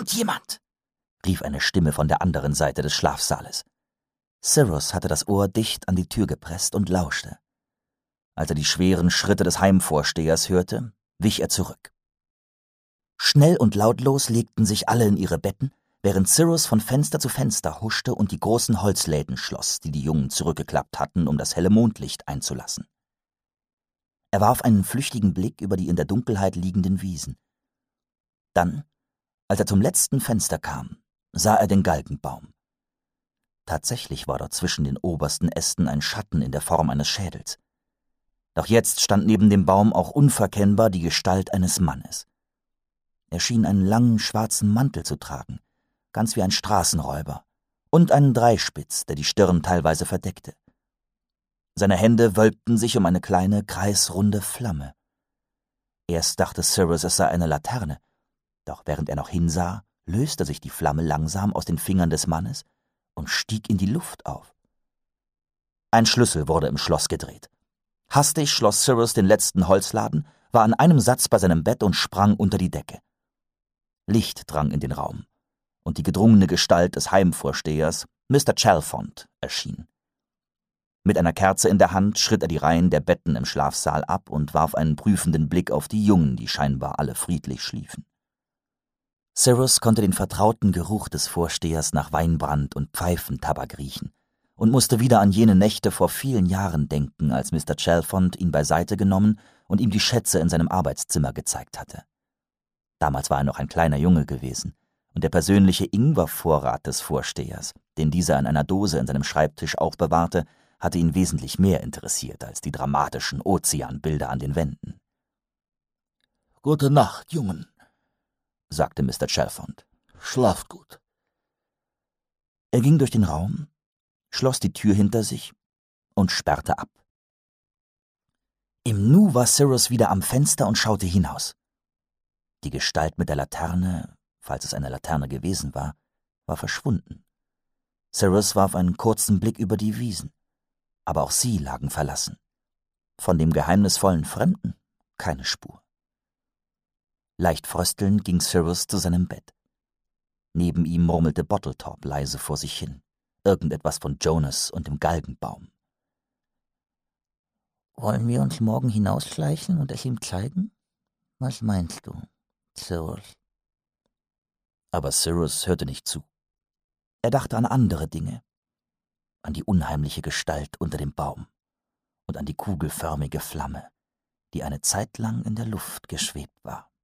Irgendjemand!« rief eine Stimme von der anderen Seite des Schlafsaales. Cyrus hatte das Ohr dicht an die Tür gepresst und lauschte. Als er die schweren Schritte des Heimvorstehers hörte, wich er zurück. Schnell und lautlos legten sich alle in ihre Betten, während Cyrus von Fenster zu Fenster huschte und die großen Holzläden schloss, die die Jungen zurückgeklappt hatten, um das helle Mondlicht einzulassen. Er warf einen flüchtigen Blick über die in der Dunkelheit liegenden Wiesen. Dann, als er zum letzten Fenster kam, sah er den Galgenbaum. Tatsächlich war dort zwischen den obersten Ästen ein Schatten in der Form eines Schädels. Doch jetzt stand neben dem Baum auch unverkennbar die Gestalt eines Mannes. Er schien einen langen schwarzen Mantel zu tragen, ganz wie ein Straßenräuber, und einen Dreispitz, der die Stirn teilweise verdeckte. Seine Hände wölbten sich um eine kleine, kreisrunde Flamme. Erst dachte Cyrus, es sei eine Laterne, doch während er noch hinsah, löste sich die Flamme langsam aus den Fingern des Mannes und stieg in die Luft auf. Ein Schlüssel wurde im Schloss gedreht. Hastig schloss Cyrus den letzten Holzladen, war an einem Satz bei seinem Bett und sprang unter die Decke. Licht drang in den Raum, und die gedrungene Gestalt des Heimvorstehers, Mr. Chalfont, erschien. Mit einer Kerze in der Hand schritt er die Reihen der Betten im Schlafsaal ab und warf einen prüfenden Blick auf die Jungen, die scheinbar alle friedlich schliefen. Cyrus konnte den vertrauten Geruch des Vorstehers nach Weinbrand und Pfeifentabak riechen und musste wieder an jene Nächte vor vielen Jahren denken, als Mr. Chalfont ihn beiseite genommen und ihm die Schätze in seinem Arbeitszimmer gezeigt hatte. Damals war er noch ein kleiner Junge gewesen, und der persönliche Ingwervorrat des Vorstehers, den dieser in einer Dose in seinem Schreibtisch aufbewahrte, hatte ihn wesentlich mehr interessiert als die dramatischen Ozeanbilder an den Wänden. »Gute Nacht, Jungen«, sagte Mr. Chalfont. »Schlaft gut.« Er ging durch den Raum, schloss die Tür hinter sich und sperrte ab. Im Nu war Cyrus wieder am Fenster und schaute hinaus. Die Gestalt mit der Laterne, falls es eine Laterne gewesen war verschwunden. Cyrus warf einen kurzen Blick über die Wiesen, aber auch sie lagen verlassen. Von dem geheimnisvollen Fremden keine Spur. Leicht fröstelnd ging Cyrus zu seinem Bett. Neben ihm murmelte Bottletop leise vor sich hin, irgendetwas von Jonas und dem Galgenbaum. »Wollen wir uns morgen hinausschleichen und es ihm zeigen? Was meinst du, Cyrus?« Aber Cyrus hörte nicht zu. Er dachte an andere Dinge, an die unheimliche Gestalt unter dem Baum und an die kugelförmige Flamme, die eine Zeit lang in der Luft geschwebt war.